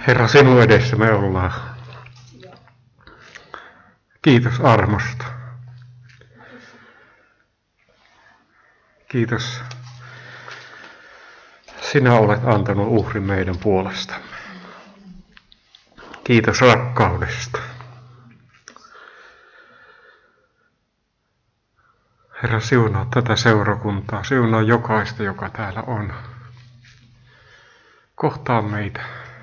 Herra, sinun edessä me ollaan. Kiitos armosta. Kiitos. Sinä olet antanut uhrin meidän puolestamme. Kiitos rakkaudesta. Herra, siunaa tätä seurakuntaa. Siunaa jokaista, joka täällä on. Kohtaa meitä.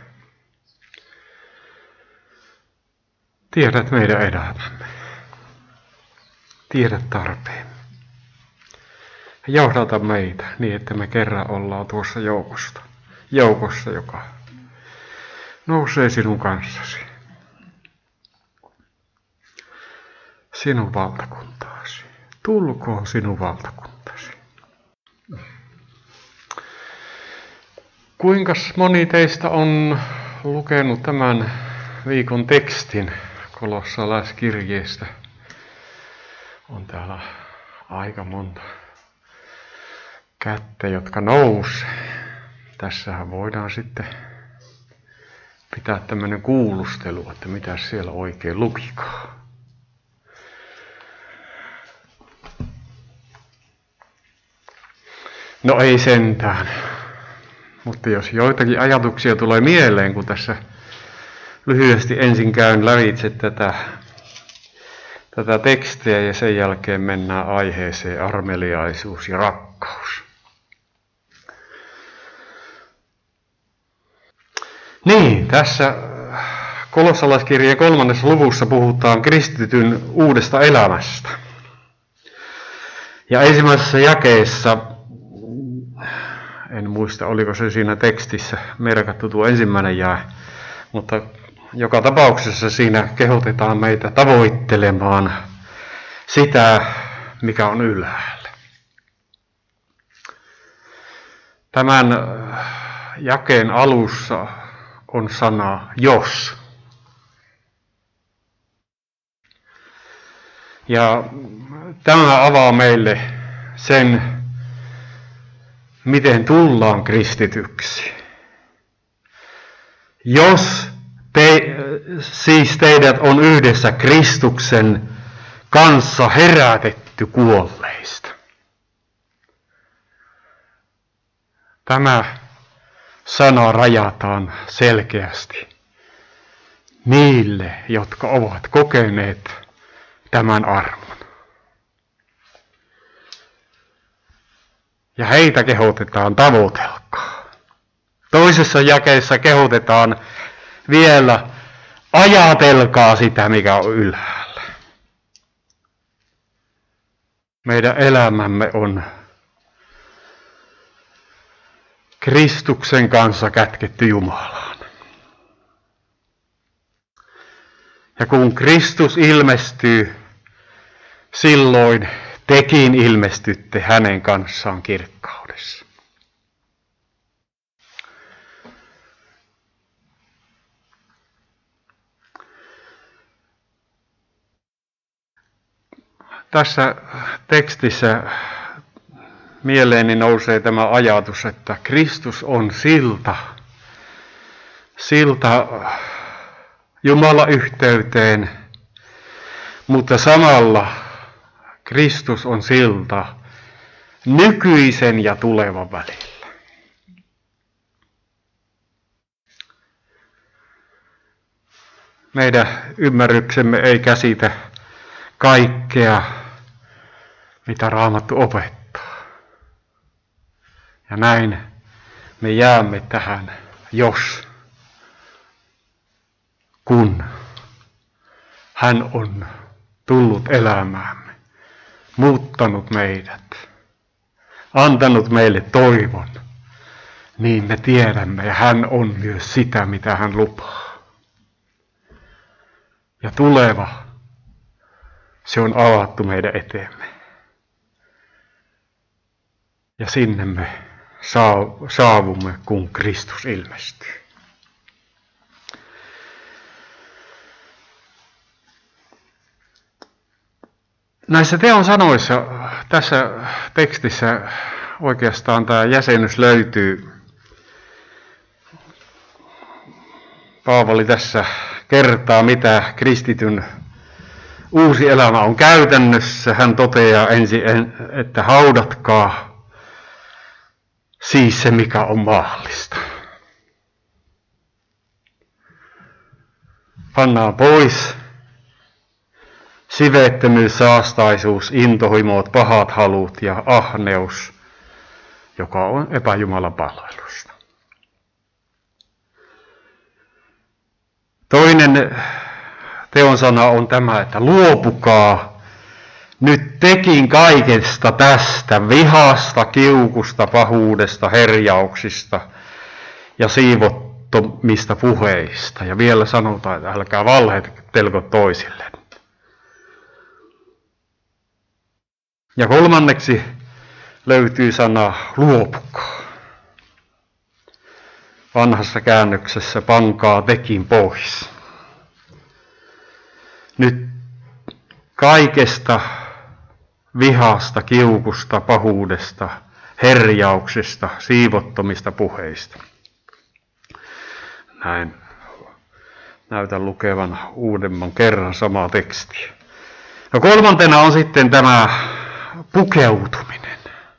Tiedät meidän elämämme. Tiedät tarpeemme. Johdata meitä niin, että me kerran ollaan tuossa joukossa, joka nousee sinun kanssasi. Sinun valtakuntaasi. Tulkoon sinun valtakuntasi. Kuinka moni teistä on lukenut tämän viikon tekstin kolossalaiskirjeestä? On täällä aika monta kättä, jotka nousee. Tässähän voidaan sitten pitää tämmöinen kuulustelu, että mitä siellä oikein lukikaan. No ei sentään. Mutta jos joitakin ajatuksia tulee mieleen, kun tässä lyhyesti ensin käyn lävitse tätä tekstiä ja sen jälkeen mennään aiheeseen armeliaisuus ja rakkaus. Niin, tässä kolossalaiskirjeen 3. luvussa puhutaan kristityn uudesta elämästä. Ja ensimmäisessä jakeessa, en muista oliko se siinä tekstissä merkattu tuo ensimmäinen jae, mutta joka tapauksessa siinä kehotetaan meitä tavoittelemaan sitä, mikä on ylhäällä. Tämän jakeen alussa on sana jos. Ja tämä avaa meille sen, miten tullaan kristityksi. Jos siis teidät on yhdessä Kristuksen kanssa herätetty kuolleista. Tämä sana rajataan selkeästi niille, jotka ovat kokeneet tämän armon. Ja heitä kehotetaan tavoitelkaa. Toisessa jakeessa kehotetaan vielä ajatelkaa sitä, mikä on ylhäällä. Meidän elämämme on Kristuksen kanssa kätketty Jumalaan. Ja kun Kristus ilmestyy, silloin tekin ilmestytte hänen kanssaan kirkkaudessa. Tässä tekstissä mieleeni nousee tämä ajatus, että Kristus on silta Jumalan yhteyteen, mutta samalla Kristus on silta nykyisen ja tulevan välillä. Meidän ymmärryksemme ei käsitä kaikkea, mitä Raamattu opettaa. Ja näin me jäämme tähän kun hän on tullut elämäämme, muuttanut meidät, antanut meille toivon, niin me tiedämme ja hän on myös sitä, mitä hän lupaa. Ja tuleva, se on avattu meidän eteemme. Ja sinne me saavumme, kun Kristus ilmestyy. Näissä teon sanoissa tässä tekstissä oikeastaan tämä jäsennys löytyy Paavali tässä kertaa, mitä kristityn uusi elämä on käytännössä. Hän toteaa ensin, että haudatkaa siis se, mikä on mahdollista. Pannaan pois siveettömyys, saastaisuus, intohimot, pahat halut ja ahneus, joka on epäjumalan palvelusta. Toinen teon sana on tämä, että luopukaa nyt tekin kaikesta tästä vihasta, kiukusta, pahuudesta, herjauksista ja siivottomista puheista. Ja vielä sanotaan, että älkää valehtelko toisille. Ja kolmanneksi löytyy sana luopukaa. Vanhassa käännöksessä pankaa tekin pois. Nyt kaikesta vihasta, kiukusta, pahuudesta, herjauksista, siivottomista puheista. Näin näytän lukevan uudemman kerran samaa tekstiä. Ja kolmantena on sitten tämä pukeutuminen.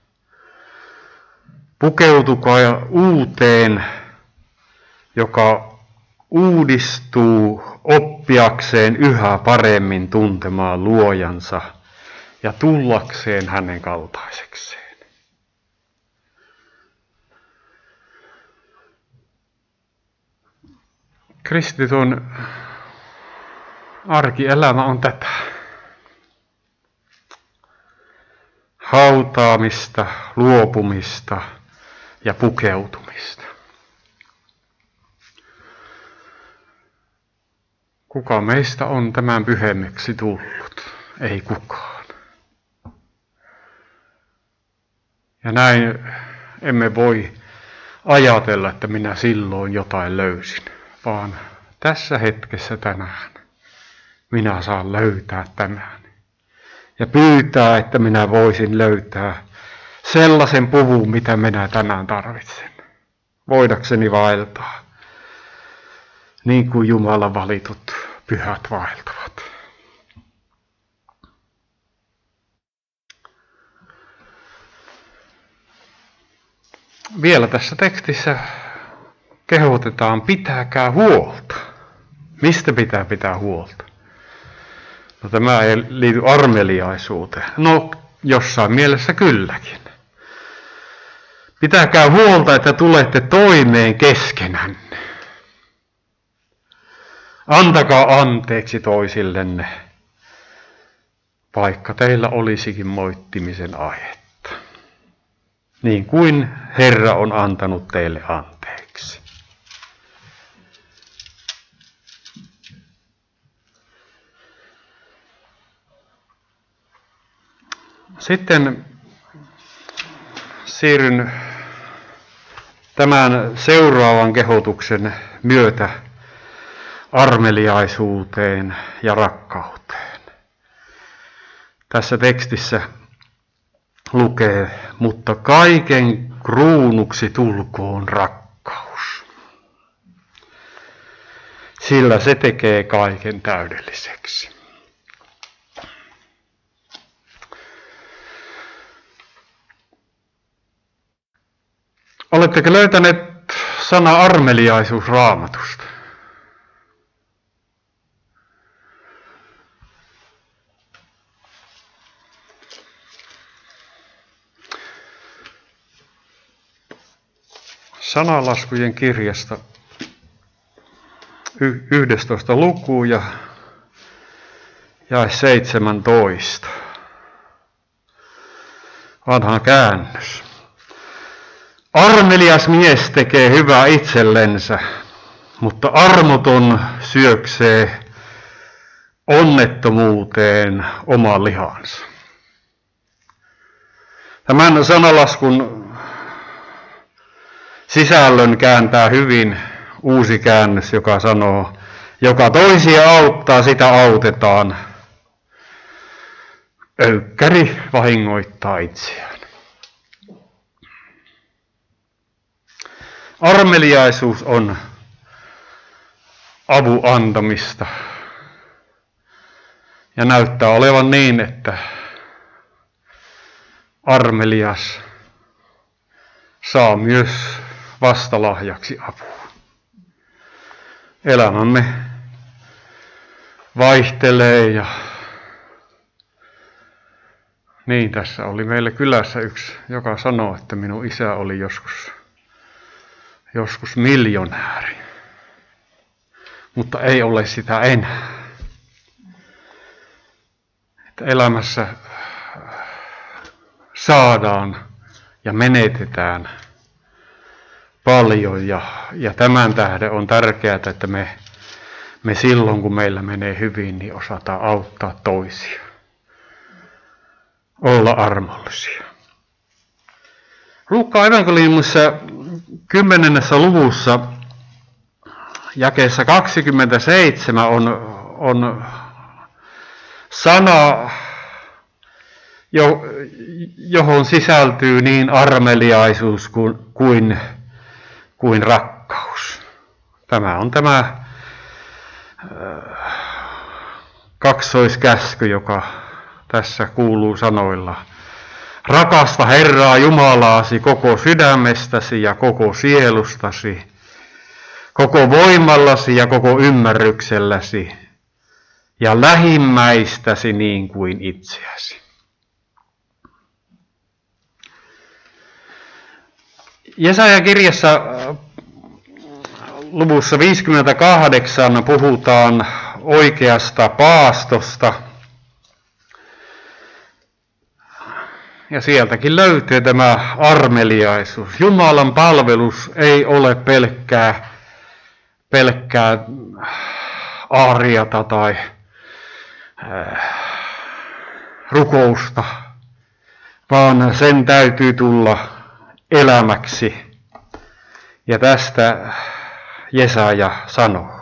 Pukeutukaa uuteen, joka uudistuu oppiakseen yhä paremmin tuntemaan luojansa ja tullakseen hänen kaltaisekseen. Kristityn arkielämä on tätä. Hautaamista, luopumista ja pukeutumista. Kuka meistä on tämän pyhemmäksi tullut? Ei kukaan. Ja näin emme voi ajatella, että minä silloin jotain löysin, vaan tässä hetkessä tänään minä saan löytää tämän. Ja pyytää, että minä voisin löytää sellaisen puvun, mitä minä tänään tarvitsen. Voidakseni vaeltaa, niin kuin Jumalan valitut pyhät vaeltavat. Vielä tässä tekstissä kehotetaan, pitäkää huolta. Mistä pitää huolta? No, tämä ei liity armeliaisuuteen. No, jossain mielessä kylläkin. Pitäkää huolta, että tulette toimeen keskenänne. Antakaa anteeksi toisillenne, vaikka teillä olisikin moittimisen aihetta. Niin kuin Herra on antanut teille anteeksi. Sitten siirryn tämän seuraavan kehotuksen myötä armeliaisuuteen ja rakkauteen. Tässä tekstissä lukee, mutta kaiken kruunuksi tulkoon rakkaus. Sillä se tekee kaiken täydelliseksi. Oletteko löytäneet sana armeliaisuus Raamatusta? Sananlaskujen kirjasta 11. luku ja jae 17. Vanha käännös. Armelias mies tekee hyvää itsellensä, mutta armoton syöksee onnettomuuteen oman lihansa. Tämän sanalaskun sisällön kääntää hyvin uusi käännös, joka sanoo, joka toisia auttaa, sitä autetaan. Öykkäri vahingoittaa itseään. Armeliaisuus on avun antamista. Ja näyttää olevan niin, että armelias saa myös vastalahjaksi apua. Elämämme vaihtelee ja niin tässä oli meillä kylässä yksi, joka sanoi, että minun isä oli joskus miljonääri, mutta ei ole sitä enää. Että elämässä saadaan ja menetetään paljon ja tämän tähden on tärkeää, että me silloin kun meillä menee hyvin, niin osataan auttaa toisia. Olla armollisia. Luukkaan evankeliumissa 10. luvussa jakeessa 27 on sana, johon sisältyy niin armeliaisuus kuin rakkaus. Tämä on tämä kaksoiskäsky, joka tässä kuuluu sanoilla. Rakasta Herraa Jumalaasi koko sydämestäsi ja koko sielustasi, koko voimallasi ja koko ymmärrykselläsi ja lähimmäistäsi niin kuin itseäsi. Jesaja-kirjassa luvussa 58 puhutaan oikeasta paastosta. Ja sieltäkin löytyy tämä armeliaisuus. Jumalan palvelus ei ole pelkkää aariata tai rukousta, vaan sen täytyy tulla elämäksi. Ja tästä Jesaja sanoo.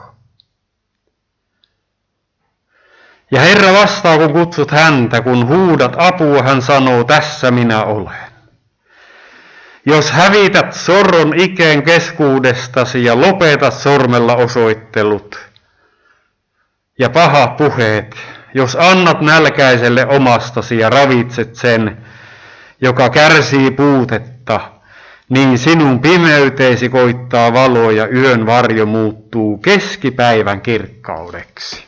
Ja Herra vastaa, kun kutsut häntä, kun huudat apua, hän sanoo, tässä minä olen. Jos hävität sorron ikeen keskuudestasi ja lopetat sormella osoittelut ja pahat puheet, jos annat nälkäiselle omastasi ja ravitset sen, joka kärsii puutetta, niin sinun pimeyteesi koittaa valo ja yön varjo muuttuu keskipäivän kirkkaudeksi.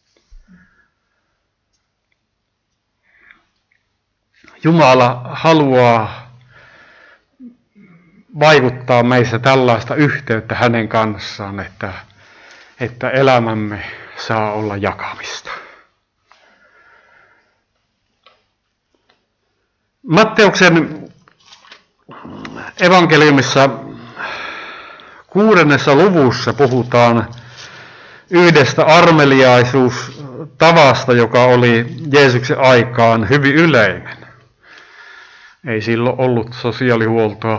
Jumala haluaa vaikuttaa meissä tällaista yhteyttä hänen kanssaan, että elämämme saa olla jakamista. Matteuksen evankeliumissa 6. luvussa puhutaan yhdestä armeliaisuustavasta, joka oli Jeesuksen aikaan hyvin yleinen. Ei silloin ollut sosiaalihuoltoa,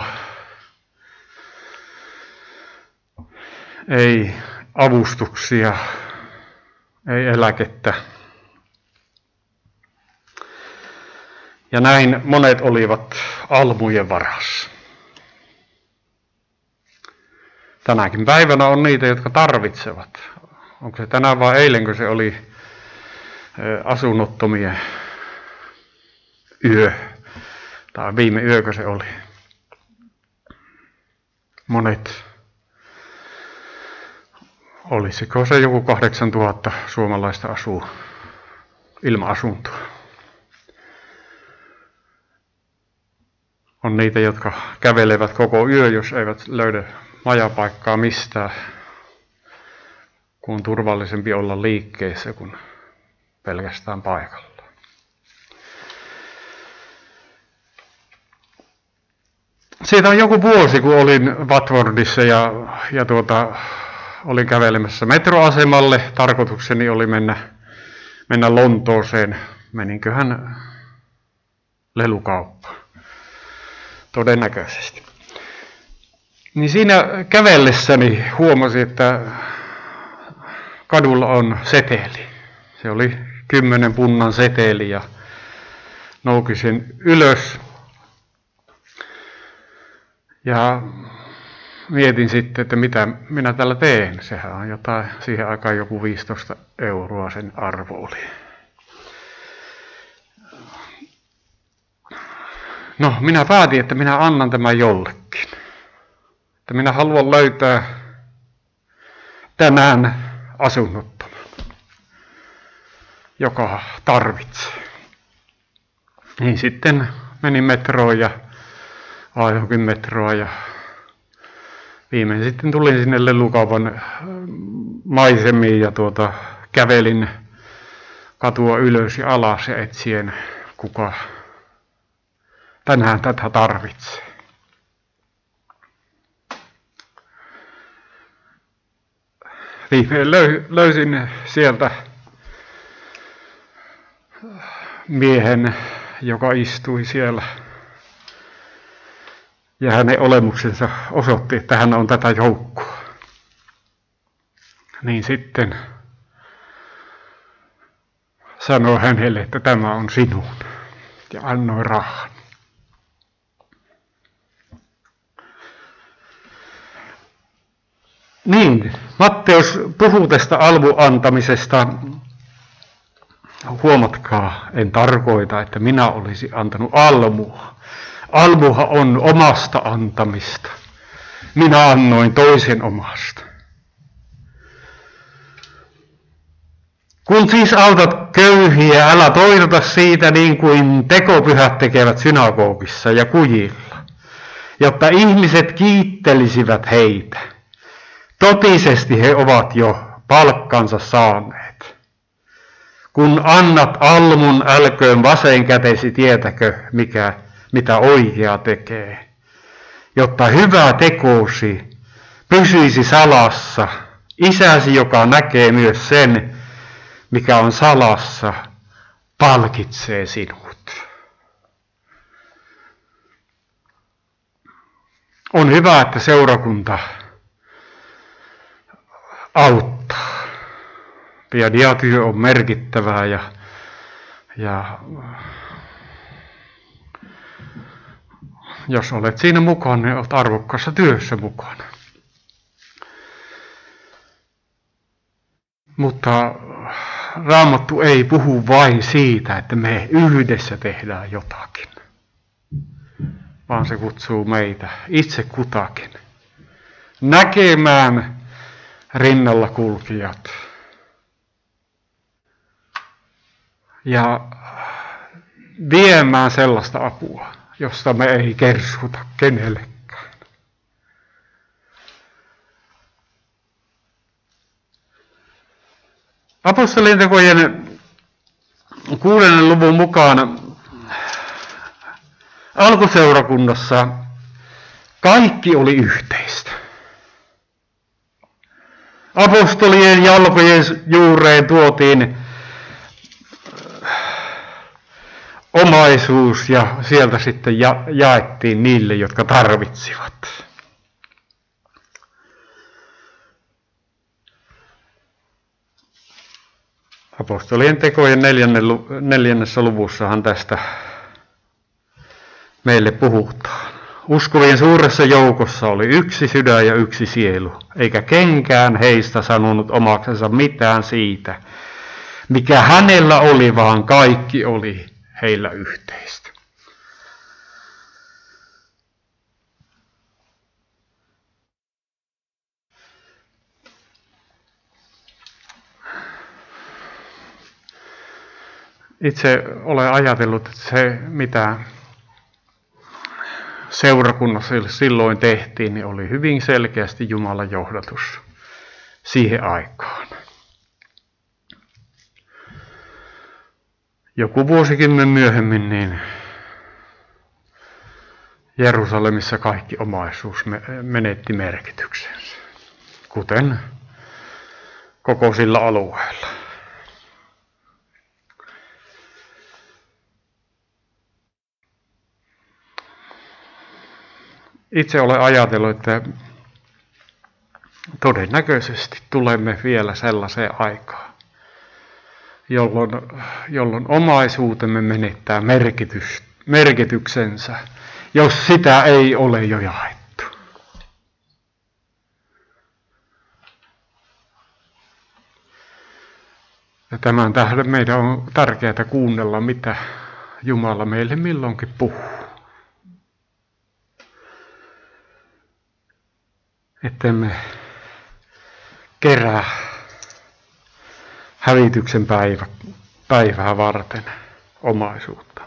ei avustuksia, ei eläkettä. Ja näin monet olivat almujen varassa. Tänäkin päivänä on niitä, jotka tarvitsevat. Onko se tänään vai eilen, kun se oli asunnottomien yö? Tai viime yökö se oli. Monet, olisiko se joku 8000 suomalaista asuu ilman asuntoa. On niitä, jotka kävelevät koko yö, jos eivät löydä majapaikkaa mistään, kun on turvallisempi olla liikkeessä kuin pelkästään paikalla. Siitä on joku vuosi, kun olin Watfordissa ja olin kävelemässä metroasemalle. Tarkoitukseni oli mennä Lontooseen. Meninköhän lelukauppaan? Todennäköisesti. Niin siinä kävellessäni huomasin, että kadulla on seteli. Se oli 10 punnan seteli ja noukisin ylös. Ja mietin sitten, että mitä minä tällä teen. Sehän on jotain, siihen aikaan joku 15 euroa sen arvo oli. No, minä päätin, että minä annan tämän jollekin. Että minä haluan löytää tämän asunnottoman, joka tarvitsee. Niin sitten menin metroon ja ajoin metroa ja viimein sitten tulin sinne lellukaupan maisemiin ja kävelin katua ylös ja alas ja etsien kuka tänään tätä tarvitsee. Viimein löysin sieltä miehen, joka istui siellä. Ja hänen olemuksensa osoitti, että hän on tätä joukkoa. Niin sitten sanoi hänelle, että tämä on sinun. Ja annoi rahan. Niin, Matteus puhuu tästä almun antamisesta. Huomatkaa, en tarkoita, että minä olisin antanut almua. Almuha on omasta antamista. Minä annoin toisen omasta. Kun siis autat köyhiä, älä toitota siitä niin kuin tekopyhät tekevät synagogissa ja kujilla, jotta ihmiset kiittelisivät heitä. Totisesti he ovat jo palkkansa saaneet. Kun annat almun, älköön vasenkätesi tietäkö, mitä oikea tekee, jotta hyvä tekosi pysyisi salassa. Isäsi, joka näkee myös sen, mikä on salassa, palkitsee sinut. On hyvä, että seurakunta auttaa. Diatyö on merkittävää ja jos olet siinä mukana, niin olet arvokkaassa työssä mukana. Mutta Raamattu ei puhu vain siitä, että me yhdessä tehdään jotakin, vaan se kutsuu meitä itse kutakin näkemään rinnalla kulkijat ja viemään sellaista apua, josta me ei kerskuta kenellekään. Apostolien-tekojen 6. luvun mukaan alkuseurakunnassa kaikki oli yhteistä. Apostolien jalkojen juureen tuotiin omaisuus ja sieltä sitten jaettiin niille, jotka tarvitsivat. Apostolien tekojen 4. luvussahan tästä meille puhutaan. Uskovien suuressa joukossa oli yksi sydän ja yksi sielu, eikä kenkään heistä sanonut omaksensa mitään siitä, mikä hänellä oli, vaan kaikki oli heillä yhteistä. Itse olen ajatellut, että se mitä seurakunnassa silloin tehtiin, niin oli hyvin selkeästi Jumalan johdatus siihen aikaan. Joku vuosikymmen myöhemmin niin Jerusalemissa kaikki omaisuus menetti merkityksensä, kuten koko sillä alueella. Itse olen ajatellut, että todennäköisesti tulemme vielä sellaiseen aikaan, jolloin omaisuutemme menettää merkityksensä, jos sitä ei ole jo jaettu. Ja tämän tähden meidän on tärkeää kuunnella, mitä Jumala meille milloinkin puhuu. Ettemme kerää hävityksen päivää varten omaisuutta.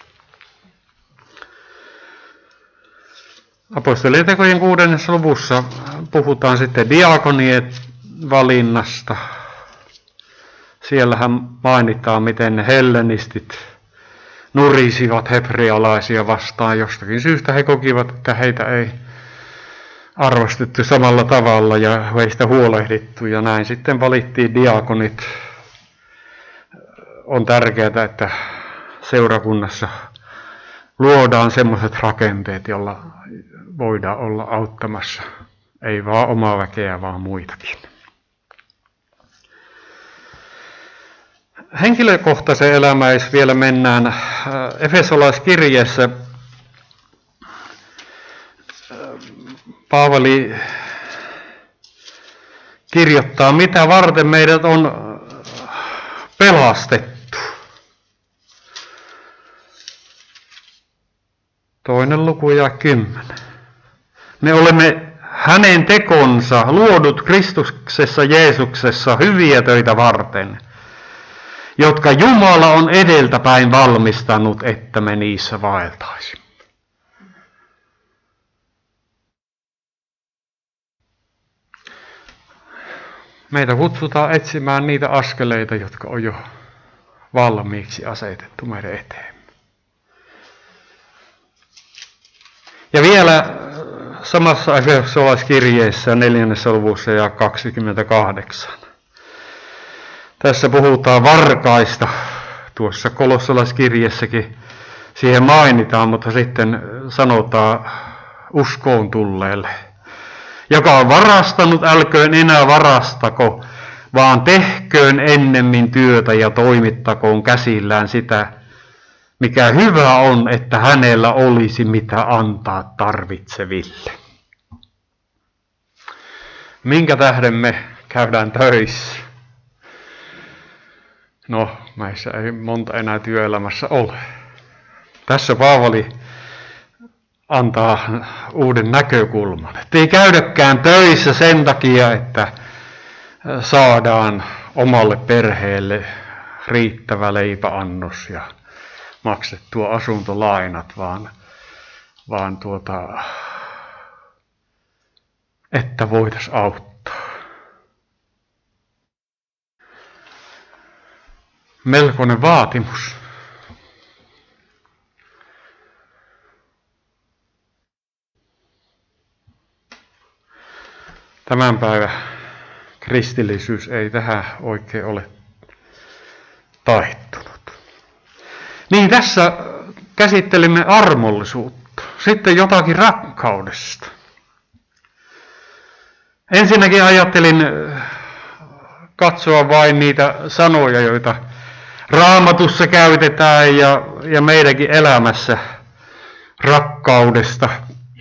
Apostolien tekojen 6. luvussa puhutaan sitten diakonien valinnasta. Siellähän mainitaan, miten ne hellenistit nurisivat hebrealaisia vastaan. Jostakin syystä he kokivat, että heitä ei arvostettu samalla tavalla ja heistä huolehdittu. Ja näin sitten valittiin diakonit. On tärkeää, että seurakunnassa luodaan semmoiset rakenteet, joilla voidaan olla auttamassa. Ei vaan omaa väkeä, vaan muitakin. Henkilökohtaisen elämään, jos vielä mennään, Efesolaiskirjeessä Paavali kirjoittaa, mitä varten meidät on pelastettu. 2. luku ja 10. Me olemme hänen tekonsa luodut Kristuksessa Jeesuksessa hyviä töitä varten, jotka Jumala on edeltäpäin valmistanut, että me niissä vaeltaisimme. Meitä kutsutaan etsimään niitä askeleita, jotka on jo valmiiksi asetettu meidän eteen. Ja vielä samassa Efesolaiskirjeessä 4. luvussa ja 28. Tässä puhutaan varkaista. Tuossa kolossalaiskirjeessäkin siihen mainitaan, mutta sitten sanotaan uskoon tulleelle. Joka on varastanut, älköön enää varastako, vaan tehköön ennemmin työtä ja toimittakoon käsillään sitä, mikä hyvä on, että hänellä olisi mitä antaa tarvitseville. Minkä tähden me käydään töissä? No, meissä ei monta enää työelämässä ole. Tässä Paavali antaa uuden näkökulman. Että ei käydäkään töissä sen takia, että saadaan omalle perheelle riittävä leipäannos ja maksettua asuntolainat, vaan että voitaisiin auttaa. Melkoinen vaatimus. Tämän päivän kristillisyys ei tähän oikein ole taittunut. Niin tässä käsittelimme armollisuutta, sitten jotakin rakkaudesta. Ensinnäkin ajattelin katsoa vain niitä sanoja, joita Raamatussa käytetään ja meidänkin elämässä rakkaudesta.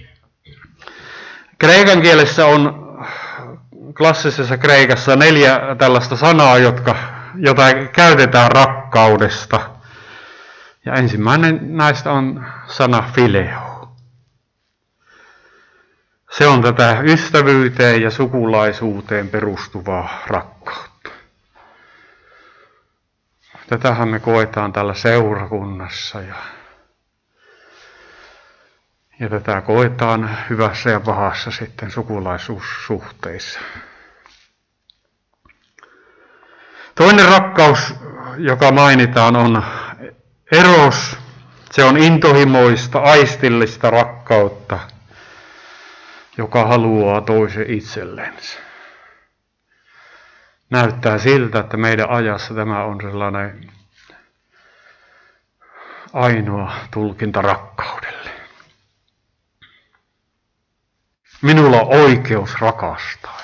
Kreikan kielessä on klassisessa kreikassa 4 tällaista sanaa, jota käytetään rakkaudesta. Ja ensimmäinen näistä on sana phileo. Se on tätä ystävyyteen ja sukulaisuuteen perustuvaa rakkautta. Tätähän me koetaan täällä seurakunnassa ja tätä koetaan hyvässä ja pahassa sitten sukulaisuussuhteissa. Toinen rakkaus, joka mainitaan, on eros. Se on intohimoista, aistillista rakkautta, joka haluaa toisen itsellensä. Näyttää siltä, että meidän ajassa tämä on sellainen ainoa tulkinta rakkaudelle. Minulla on oikeus rakastaa.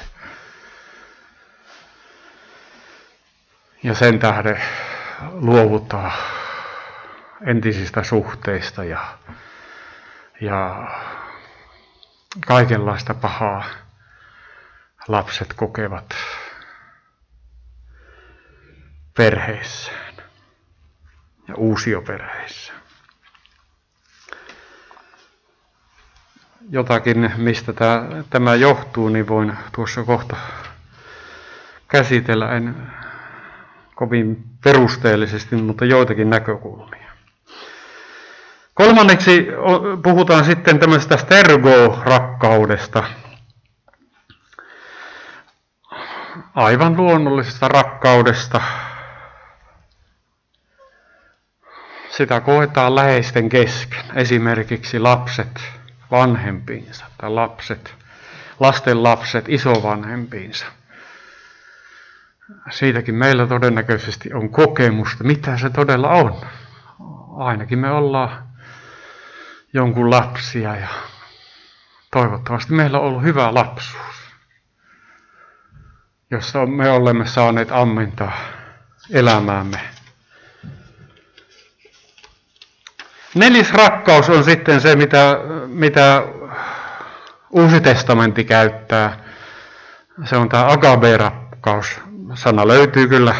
Ja sen tähden luovuttaa entisistä suhteista ja kaikenlaista pahaa lapset kokevat perheissään ja uusioperheissään. Jotakin, mistä tämä johtuu, niin voin tuossa kohta käsitellä, en kovin perusteellisesti, mutta joitakin näkökulmia. Kolmanneksi puhutaan sitten tämmöisestä stergo-rakkaudesta. Aivan luonnollisesta rakkaudesta. Sitä koetaan läheisten kesken, esimerkiksi lapset vanhempiinsa tai lasten lapset isovanhempiinsa. Siitäkin meillä todennäköisesti on kokemusta, mitä se todella on. Ainakin me ollaan jonkun lapsia ja toivottavasti meillä on ollut hyvä lapsuus, jossa me olemme saaneet ammentaa elämäämme. Neljäs rakkaus on sitten se, mitä Uusi testamentti käyttää. Se on tämä agape-rakkaus. Sana löytyy kyllä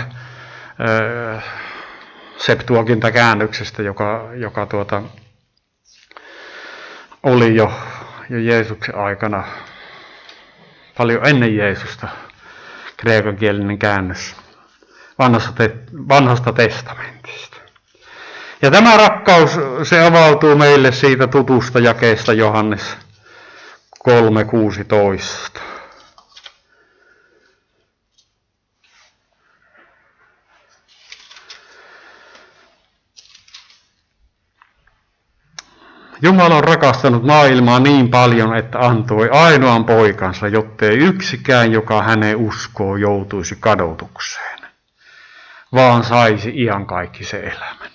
Septuaginta-käännöksestä, joka oli jo Jeesuksen aikana, paljon ennen Jeesusta, kreekankielinen käännös vanhasta testamentista. Ja tämä rakkaus, se avautuu meille siitä tutusta jakeesta Johannes 3:16. Jumala on rakastanut maailmaa niin paljon, että antoi ainoan poikansa, jottei yksikään, joka häneen uskoo, joutuisi kadotukseen, vaan saisi iankaikkisen elämän.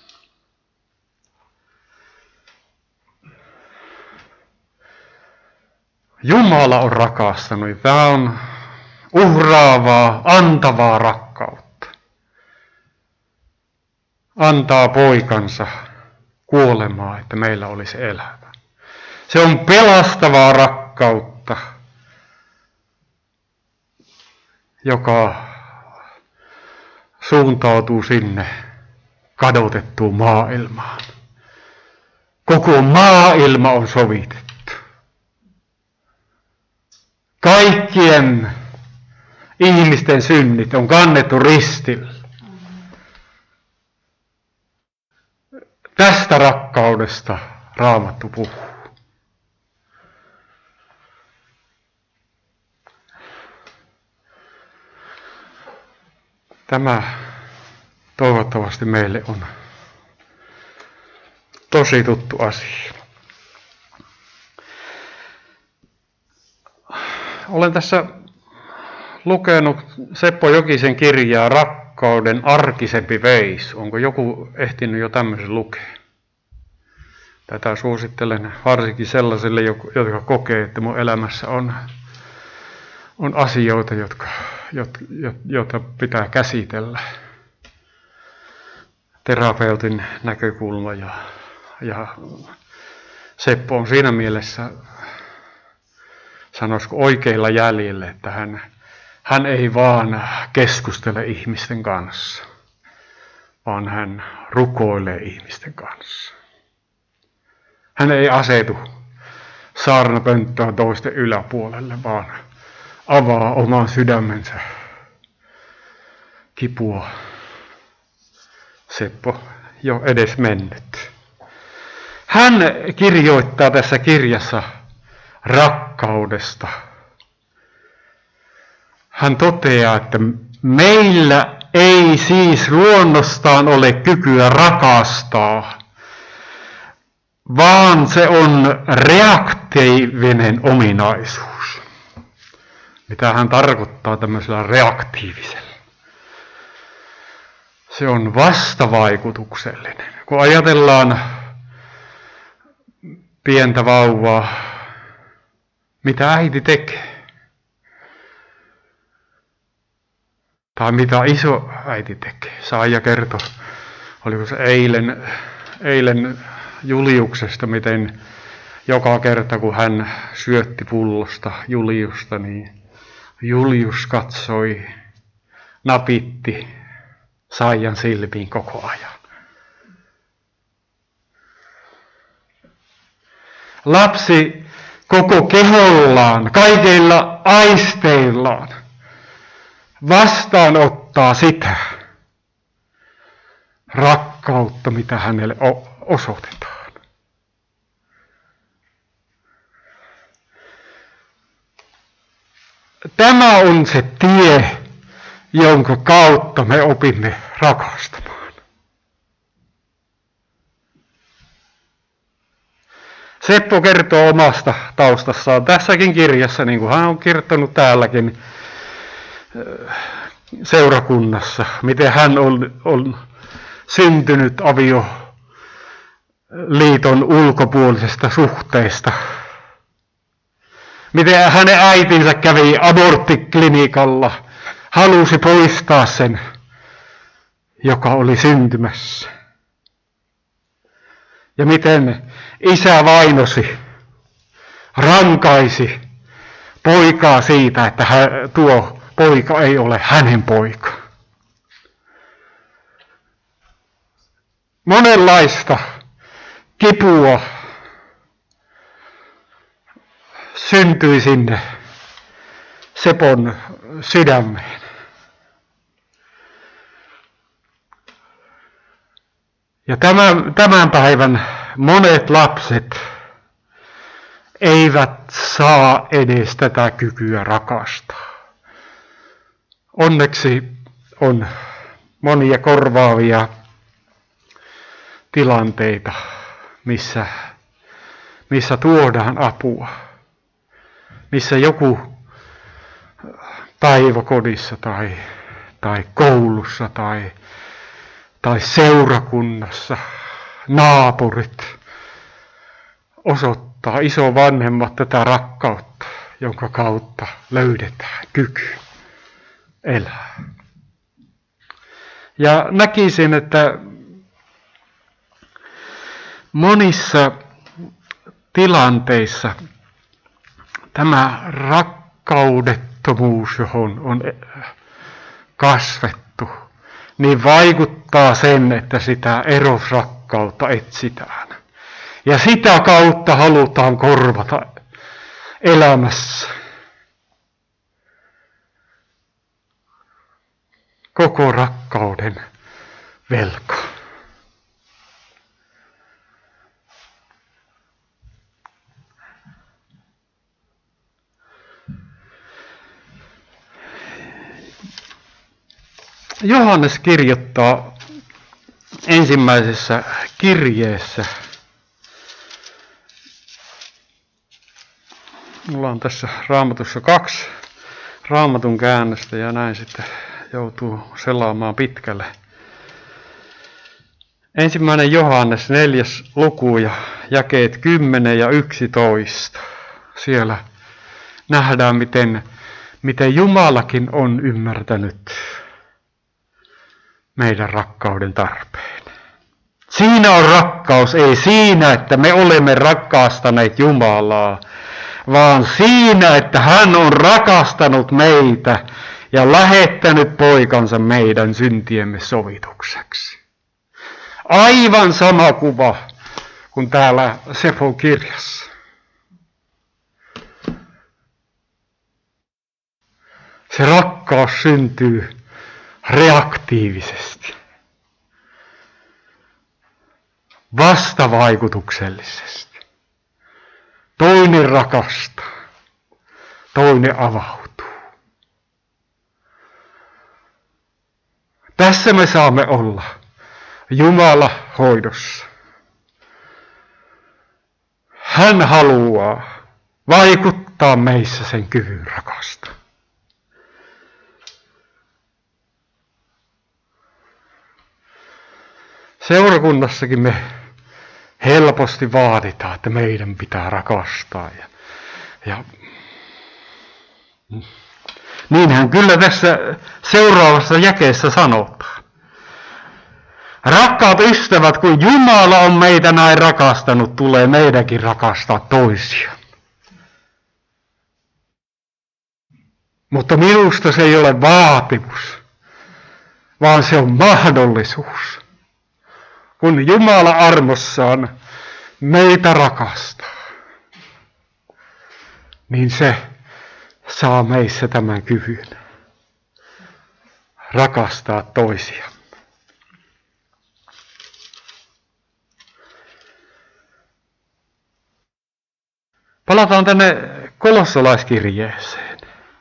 Jumala on rakastanut. Tämä on uhraavaa, antavaa rakkautta. Antaa poikansa kuolemaa, että meillä olisi elämä. Se on pelastavaa rakkautta, joka suuntautuu sinne kadotettuun maailmaan. Koko maailma on sovitettu. Kaikkien ihmisten synnit on kannettu ristillä. Tästä rakkaudesta Raamattu puhuu. Tämä toivottavasti meille on tosi tuttu asia. Olen tässä lukenut Seppo Jokisen kirjaa Rakkauden arkisempi veis. Onko joku ehtinyt jo tämmöisen lukea? Tätä suosittelen varsinkin sellaisille, jotka kokee, että mun elämässä on asioita, joita pitää käsitellä. Terapeutin näkökulma ja Seppo on siinä mielessä, sanoisiko oikeilla jäljillä, että hän ei vaan keskustele ihmisten kanssa, vaan hän rukoilee ihmisten kanssa. Hän ei asetu saarnapönttöön toisten yläpuolelle, vaan avaa oman sydämensä kipua. Seppo jo edes mennyt. Hän kirjoittaa tässä kirjassa rakkaudesta. Hän toteaa, että meillä ei siis luonnostaan ole kykyä rakastaa, vaan se on reaktiivinen ominaisuus. Mitä hän tarkoittaa tämmöisellä reaktiivisella? Se on vastavaikutuksellinen. Kun ajatellaan pientä vauvaa, mitä äiti tekee? Tai mitä iso äiti tekee? Saaja kertoi, oliko se eilen Juliuksesta, miten joka kerta kun hän syötti pullosta Juliusta, niin Julius katsoi, napitti saijan silmiin koko ajan. Lapsi koko kehollaan, kaikilla aisteillaan vastaanottaa sitä rakkautta, mitä hänelle osoitetaan. Tämä on se tie, jonka kautta me opimme rakastamaan. Seppo kertoo omasta taustassaan tässäkin kirjassa, niin kuin hän on kirjoittanut täälläkin seurakunnassa, miten hän on syntynyt avioliiton ulkopuolisesta suhteesta. Miten hänen äitinsä kävi aborttiklinikalla, halusi poistaa sen, joka oli syntymässä. Ja miten isä vainosi, rankaisi poikaa siitä, että tuo poika ei ole hänen poika. Monenlaista kipua syntyi sinne Sepon sydämeen. Ja tämän päivän monet lapset eivät saa edes tätä kykyä rakastaa. Onneksi on monia korvaavia tilanteita, missä tuodaan apua. Missä joku päiväkodissa tai koulussa tai seurakunnassa naapurit osoittaa isovanhemmat tätä rakkautta, jonka kautta löydetään kyky elää. Ja näkisin, että monissa tilanteissa tämä rakkaudettomuus, johon on kasvettu, niin vaikuttaa sen, että sitä erosrakkautta etsitään. Ja sitä kautta halutaan korvata elämässä koko rakkauden velka. Johannes kirjoittaa ensimmäisessä kirjeessä. Mulla on tässä Raamatussa 2 Raamatun käännöstä ja näin sitten joutuu selaamaan pitkälle. Ensimmäinen Johannes 4. luku ja jakeet 10 ja 11. Siellä nähdään, miten Jumalakin on ymmärtänyt meidän rakkauden tarpeen. Siinä on rakkaus, ei siinä, että me olemme rakastaneet Jumalaa, vaan siinä, että hän on rakastanut meitä ja lähettänyt poikansa meidän syntiemme sovitukseksi. Aivan sama kuva kuin täällä Sepon kirjassa. Se rakkaus syntyy reaktiivisesti, vastavaikutuksellisesti. Toinen rakastaa, toinen avautuu. Tässä me saamme olla Jumala hoidossa. Hän haluaa vaikuttaa meissä sen kyvyn rakastaa. Seurakunnassakin me helposti vaaditaan, että meidän pitää rakastaa. Ja niinhän kyllä tässä seuraavassa jakeessa sanotaan. Rakkaat ystävät, kun Jumala on meitä näin rakastanut, tulee meidänkin rakastaa toisia. Mutta minusta se ei ole vaatimus, vaan se on mahdollisuus. Kun Jumala armossaan meitä rakastaa, niin se saa meissä tämän kyvyn rakastaa toisiamme. Palataan tänne kolossalaiskirjeeseen.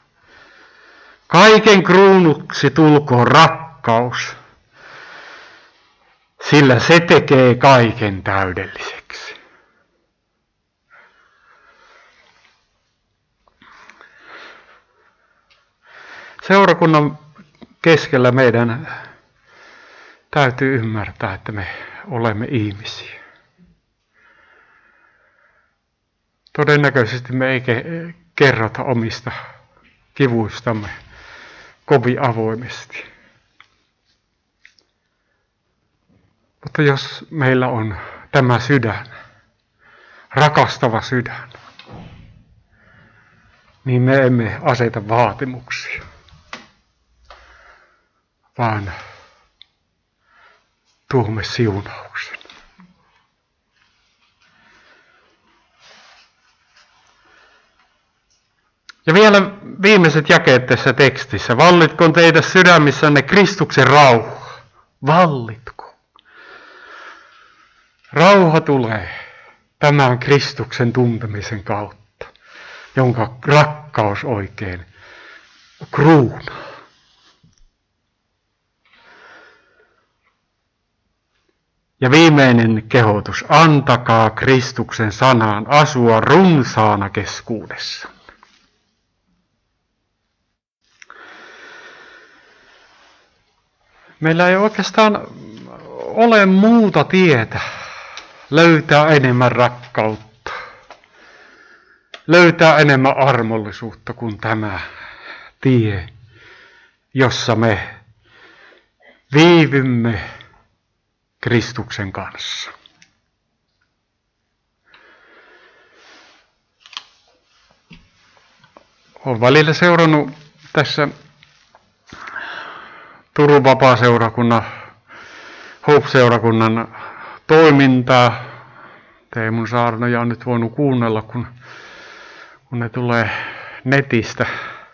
Kaiken kruunuksi tulkoon rakkaus, sillä se tekee kaiken täydelliseksi. Seurakunnan keskellä meidän täytyy ymmärtää, että me olemme ihmisiä. Todennäköisesti me ei kerrota omista kivuistamme kovin avoimesti. Mutta jos meillä on tämä sydän, rakastava sydän, niin me emme aseta vaatimuksia, vaan tuomme siunauksen. Ja vielä viimeiset jakeet tässä tekstissä. Vallitkoon teidän sydämissänne Kristuksen rauha. Vallitko. Rauha tulee tämän Kristuksen tuntemisen kautta, jonka rakkaus oikein kruunaa. Ja viimeinen kehotus. Antakaa Kristuksen sanan asua runsaana keskuudessa. Meillä ei oikeastaan ole muuta tietä löytää enemmän rakkautta, löytää enemmän armollisuutta kuin tämä tie, jossa me viivymme Kristuksen kanssa. Olen välillä seurannut tässä Turun vapaaseurakunnan, Hope-seurakunnan toimintaa. Teemun saarnoja on nyt voinut kuunnella, kun ne tulee netistä.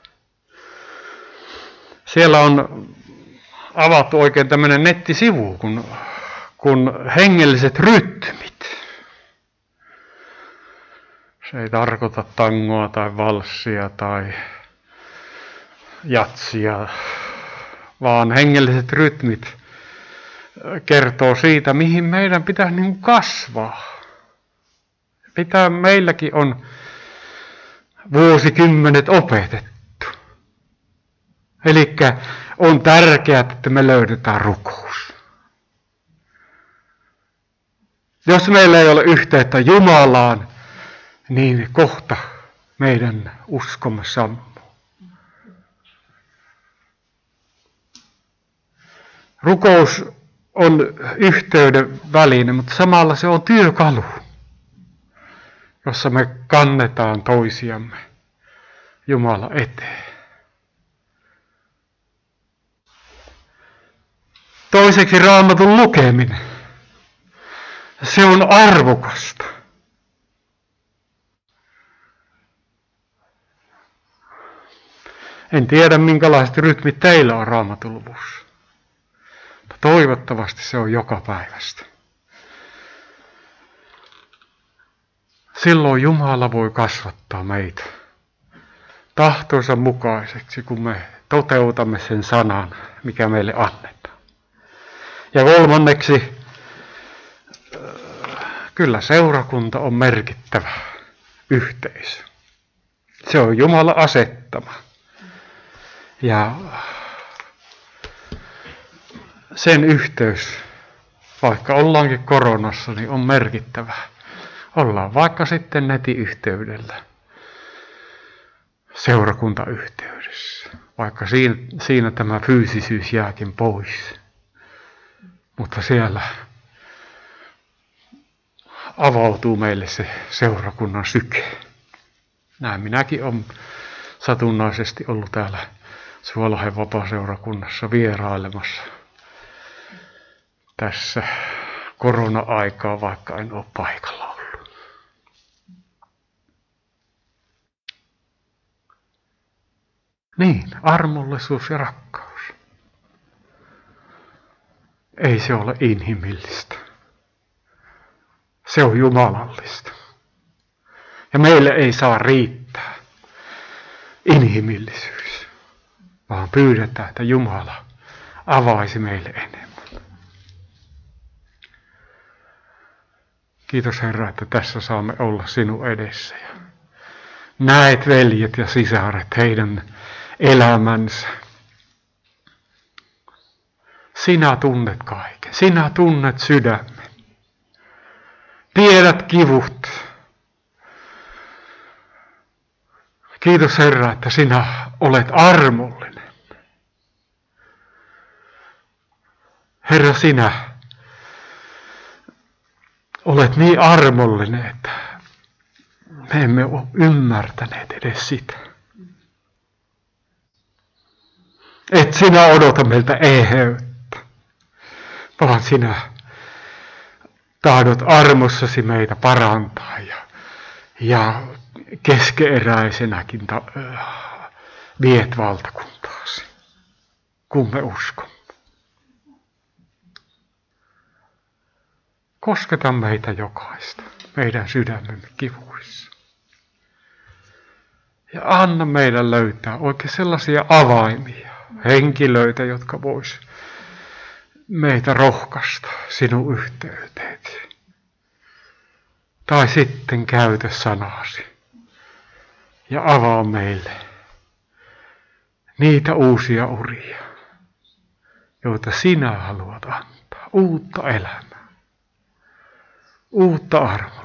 Siellä on avattu oikein tämmöinen nettisivu, kun hengelliset rytmit. Se ei tarkoita tangoa tai valssia tai jatsia, vaan hengelliset rytmit kertoo siitä, mihin meidän pitää kasvaa. Mitä meilläkin on vuosikymmenet opetettu. Eli on tärkeää, että me löydetään rukous. Jos meillä ei ole yhteyttä Jumalaan, niin kohta meidän uskomme sammuu. Rukous on yhteyden väline, mutta samalla se on työkalu, jossa me kannetaan toisiamme Jumala eteen. Toiseksi Raamatun lukeminen. Se on arvokasta. En tiedä, minkälaiset rytmit teillä on Raamatun luvussa. Toivottavasti se on joka päivästä. Silloin Jumala voi kasvattaa meitä tahtonsa mukaiseksi, kun me toteutamme sen sanan, mikä meille annetaan. Ja kolmanneksi, kyllä seurakunta on merkittävä yhteisö. Se on Jumala asettama. Ja sen yhteys, vaikka ollaankin koronassa, niin on merkittävä. Ollaan vaikka sitten netiyhteydellä, seurakuntayhteydessä, vaikka siinä tämä fyysisyys jääkin pois. Mutta siellä avautuu meille se seurakunnan syke. Näin minäkin olen satunnaisesti ollut täällä Suolahden vapaaseurakunnassa vierailemassa tässä korona-aikaa, vaikka en ole paikalla ollut. Niin, armollisuus ja rakkaus. Ei se ole inhimillistä. Se on jumalallista. Ja meille ei saa riittää inhimillisyys, vaan pyydetään, että Jumala avaisi meille enemmän. Kiitos Herra, että tässä saamme olla sinun edessä. Ja näet veljet ja sisaret heidän elämänsä. Sinä tunnet kaiken. Sinä tunnet sydämen. Tiedät kivut. Kiitos Herra, että sinä olet armollinen. Herra, sinä olet niin armollinen, että me emme ole ymmärtäneet edes sitä. Et sinä odota meiltä eheyttä, vaan sinä tahdot armossasi meitä parantaa ja keskeeräisenäkin viet valtakuntaasi, kun me uskomme. Kosketa meitä jokaista, meidän sydämemme kivuissa. Ja anna meidän löytää oikein sellaisia avaimia, henkilöitä, jotka vois meitä rohkaista sinun yhteyteesi. Tai sitten käytä sanasi ja avaa meille niitä uusia uria, joita sinä haluat antaa. Uutta elämää, uutta armoa.